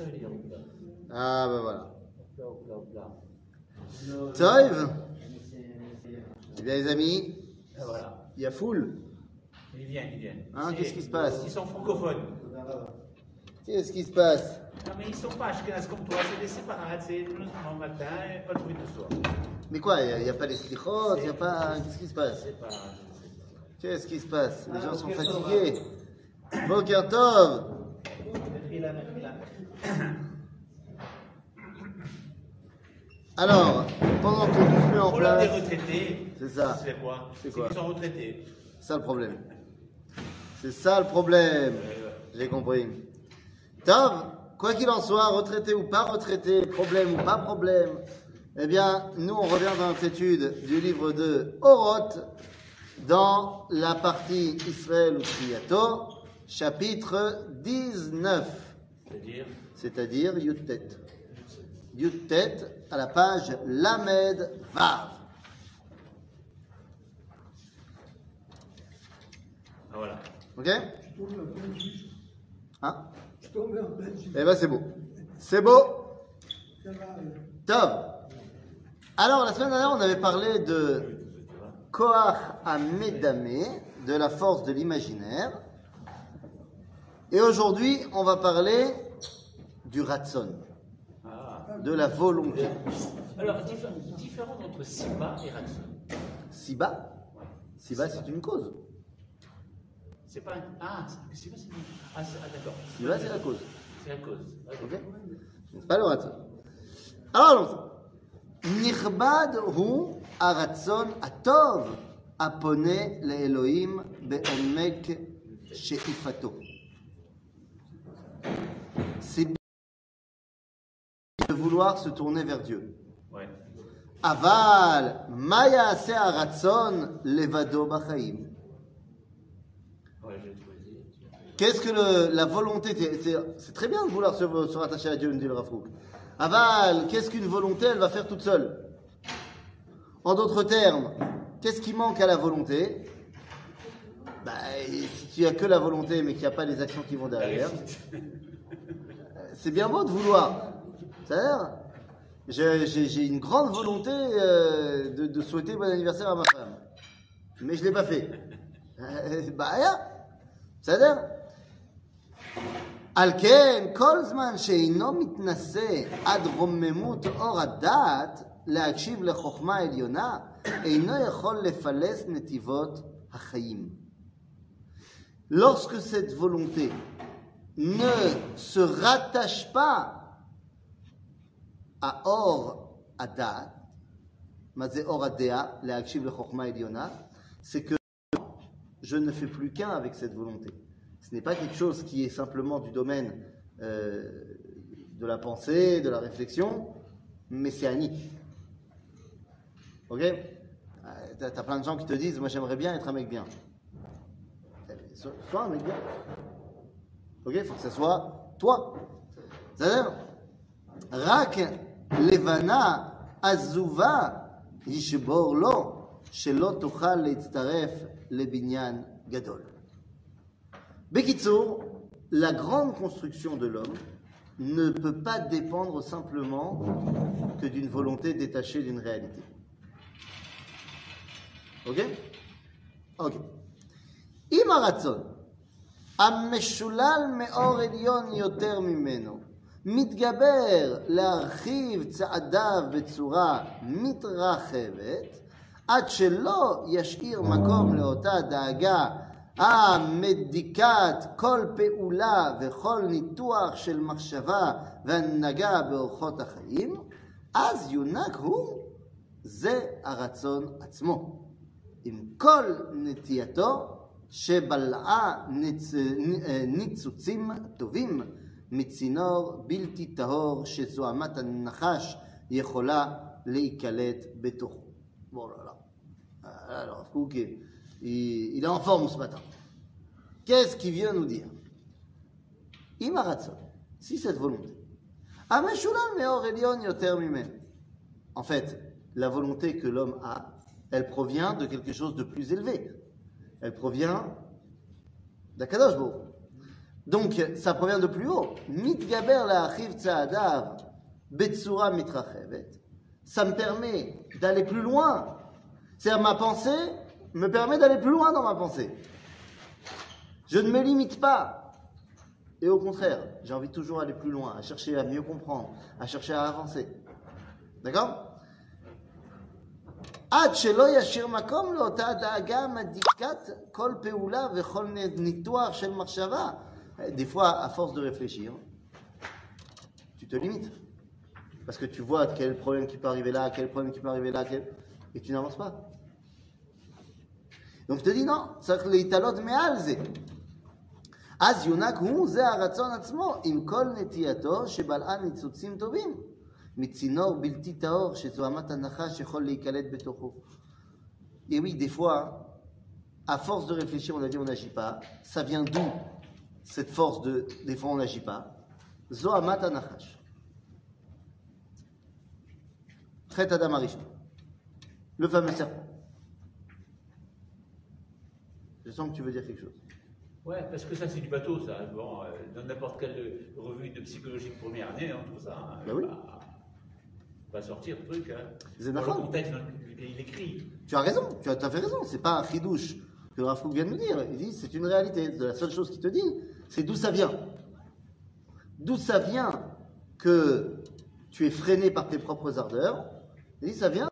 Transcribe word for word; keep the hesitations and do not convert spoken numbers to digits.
ça veut dire? Ah ben voilà. Hopla, hopla, hopla. Toiv. Eh bien les amis, Et voilà. il y a foule. Ils viennent, ils viennent. Hein, C'est- qu'est-ce qui se passe? Ils sont francophones. Qu'est-ce qui se passe? Non, mais ils sont pas ashkénazes comme toi, c'est des séparats, c'est nous le matin et pas le bruit de soir. Mais quoi, il n'y a, a pas les slichot, il n'y a pas... Qu'est-ce qui se passe? C'est pas. Qu'est-ce qui se passe? Les Ah, gens sont Boker Tov, fatigués. Boker Tov. Mechila, mechila. Alors, pendant que tout se met en Pour l'heure des place, retraités, c'est ça. c'est quoi? C'est quoi? qu'ils sont retraités. C'est ça le problème. C'est ça le problème. J'ai compris. Tov, quoi qu'il en soit, retraité ou pas retraité, problème ou pas problème, eh bien, nous, on revient dans notre étude du livre de Oroth, dans la partie Israël ou Triato, chapitre dix-neuf, C'est-à-dire, c'est-à-dire Yuttet. Yuttet, à la page Lamed Vav. ah, voilà. Ok? Hein? Eh ben c'est beau. C'est beau. Top. Alors la semaine dernière on avait parlé de Koach Amedame, de la force de l'imaginaire. Et aujourd'hui on va parler du Ratson, Ah. de la volonté. Alors, diffé- différence entre Siba et Ratson. Siba, Siba c'est une cause. C'est pas un. Ah, c'est- Siba, c'est une. Ah, c'est- ah, d'accord. Siba c'est la cause. C'est la cause. Ah, Ok? d'accord. C'est pas le Ratson. Alors allons-y. Nichbad hu הרצון הטוב הפונה לאלוהים בעומק שאיפתו. C'est bien de vouloir se tourner vers Dieu. Ouais. אבל מה יעשה הרצון לבדו בחיים? Ouais, j'ai trouvé. Qu'est-ce que le- la volonté c'est- c'est c'est très bien de vouloir se, se rattacher à Dieu, me dit le Rav Kook. Aval, qu'est-ce qu'une volonté elle va faire toute seule? En d'autres termes, qu'est-ce qui manque à la volonté? Bah, si tu n'as que la volonté mais qu'il n'y a pas les actions qui vont derrière, c'est bien beau de vouloir. C'est-à-dire, j'ai, j'ai- j'ai une grande volonté euh, de, de souhaiter bon anniversaire à ma femme, mais je ne l'ai pas fait. Euh, bah, rien. C'est-à-dire, על כן, כל זמן שאינו מתנשא עד רוממות אור הדעת להקשיב לחוכמה עליונה, אינו יכול לפלס נתיבות החיים. Lorsque cette volonté ne se rattache pas à Or Adat, מה זה אור הדעה, להקשיב לחוכמה עליונה, c'est que je ne fais plus qu'un avec cette volonté. Ce n'est pas quelque chose qui est simplement du domaine euh, de la pensée, de la réflexion, mais c'est Annie. Ok? Euh, T'as t'as plein de gens qui te disent, moi j'aimerais bien être un mec bien. Eh, Sois sois un mec bien. Ok? Il faut que ce soit toi. C'est-à-dire, רק לבנה עזובה ישבור לו, שלא תוכל להצטרף לבניין גדול. Bekitsour, la grande construction de l'homme ne peut pas dépendre simplement que d'une volonté détachée d'une réalité. Ok? Ok. אם הרצון המשולל מאור עליון יותר ממנו מתגבר להרחיב צעדיו בצורה מתרחבת עד שלא ישאיר מקום לאותה דאגה המדיקת כל פעולה וכל ניתוח של מחשבה והנהגה באורחות החיים, אז יונק הוא זה הרצון עצמו, עם כל נטייתו שבלעה ניצ... ניצוצים טובים מצינור בלתי טהור שזוהמת הנחש יכולה להיקלט בתוכו. Bon là là. Alors, ok. Il, il est en forme ce matin. Qu'est-ce qu'il vient nous dire? Imaratson, si cette volonté. Ameshulal meor elion yoter mimen. En fait, la volonté que l'homme a, elle provient de quelque chose de plus élevé. Elle provient d'Akadosh Baruch Hu. Donc, ça provient de plus haut. Mitgaber la'achiv tza'adav betsura mitrachevet. Ça me permet d'aller plus loin. C'est-à-dire, ma pensée me permet d'aller plus loin dans ma pensée. Je ne me limite pas. Et au contraire, j'ai envie de toujours aller plus loin, à chercher à mieux comprendre, à chercher à avancer. D'accord? עד שלא ישאיר מקום לאותה דאגה מדיקת כל פעולה וכל ניתוח של מחשבה. Des fois, à force de réfléchir, tu te limites. Parce que tu vois quel problème qui peut arriver là, quel problème qui peut arriver là, quel... et tu n'avances pas. Donc je te dis non, צריך להתעלות מעל זה. אז יונק הוא, זה הרצון עצמו, עם כל נטייתו שבלעה ניצוצים טובים. מצינור בלתי טהור שזו אמת הנחש יכול להיקלט בתוכו. Et oui, des fois, à force de réfléchir, on a dit on n'agit pas. Ça vient d'où cette force de des fois on n'agit pas? Zo amat hanachash. Chet Adam Arishon. Le fameux serpent. Je sens que tu veux dire quelque chose. Ouais, parce que ça c'est du bateau, ça. Bon, euh, dans n'importe quelle revue de psychologie de première année, hein, tout ça. Hein, ben oui. va, va sortir le truc. Hein. C'est dans le contexte dans lequel il écrit. Tu as raison, tu as tout à fait raison. C'est pas un chidouche que Rav Kook vient de nous dire. Il dit c'est une réalité. La seule chose qu'il te dit, c'est d'où ça vient. D'où ça vient que tu es freiné par tes propres ardeurs. Il dit ça vient